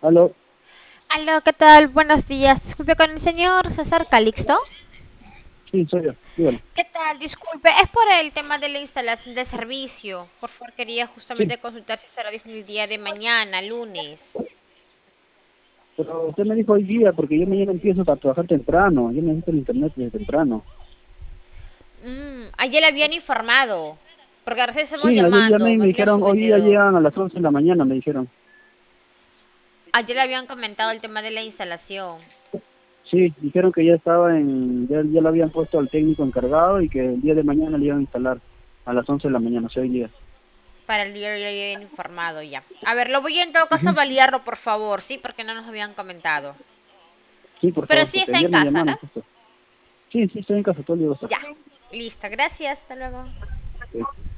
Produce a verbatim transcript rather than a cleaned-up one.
Aló, Aló, ¿qué tal? Buenos días. Disculpe con el señor César Calixto. sí, soy yo, dígame. ¿Qué tal? Disculpe, es por el tema de la instalación de servicio. Por favor, quería Sí, justamente consultar si estará disponible el día de mañana, lunes. pero usted me dijo hoy día, porque yo mañana empiezo a trabajar temprano, yo necesito el internet desde temprano. Mm, ayer le habían informado, porque recién estamos Sí, ayer llamé llamando, y más me bien a su dijeron, hoy día vendedor. llegan a las once de la mañana, me dijeron. Ayer le habían comentado el tema de la instalación. Sí, dijeron que ya estaba en, ya, ya lo habían puesto al técnico encargado y que el día de mañana le iban a instalar a las once de la mañana, o sea, hoy día. Para el día le habían informado ya. A ver, lo voy a en todo caso a Ujú. validarlo, por favor, ¿sí? Porque no nos habían comentado. Sí, por Pero favor, sí porque está en ayer me casa, ¿no? llamaron justo. Sí, sí, estoy en casa, todo el día voy a estar. Ya. Listo, gracias. Hasta luego. Sí.